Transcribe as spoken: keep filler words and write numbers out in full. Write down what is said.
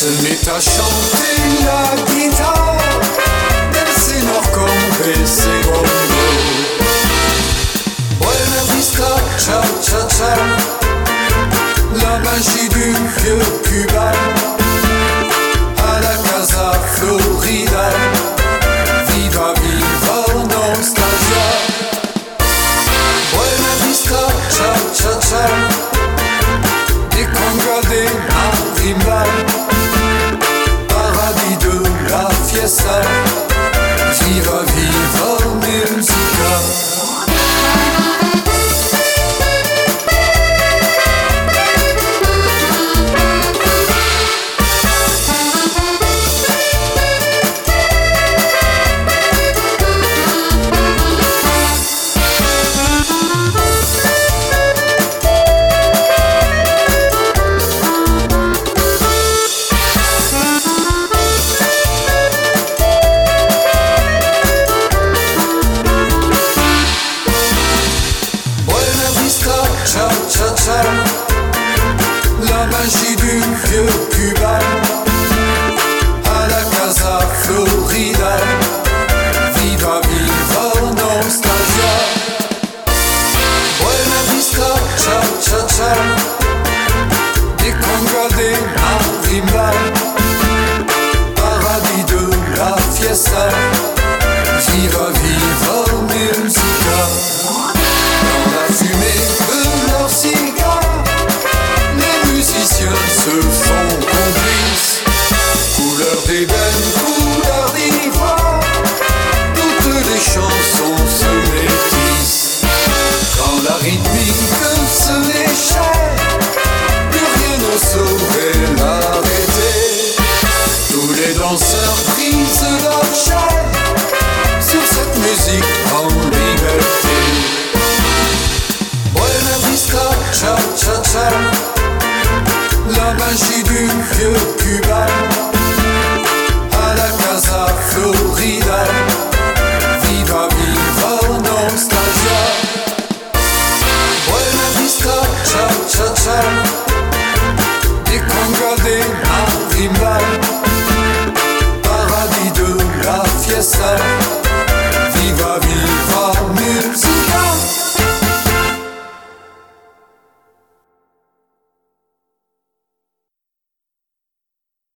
se met à chanter la guitare del Senorcombe et ses bongos. Buena vista, cha cha cha, la magie du vieux Cuba. À la Casa Florida, viva viva nostalgia. Buena vista, cha cha cha, des congas, des marimba, paradis de la fiesta, viva viva musica. Cha cha cha, la magie du vieux Cuba. À la Casa Florida, viva viva nostalgia. Buena vista, cha cha cha, des congas, des marimba, paradis de la fiesta, viva viva musica. Dans la fumée de leurs cigares, les musiciens se font complices. Couleur d'ébène, couleur d'ivoire, toutes les chansons se métissent. Quand la rythmique se déchaîne, plus rien ne saurait l'arrêter. Tous les danseurs brisent leur chaîne sur cette musique en liberté. Buena vista, cha cha cha, la magie du vieux Cuba. À la Casa Florida, viva viva nostalgia. Buena vista, cha cha cha, des congas, des marimba, paradis de la fiesta.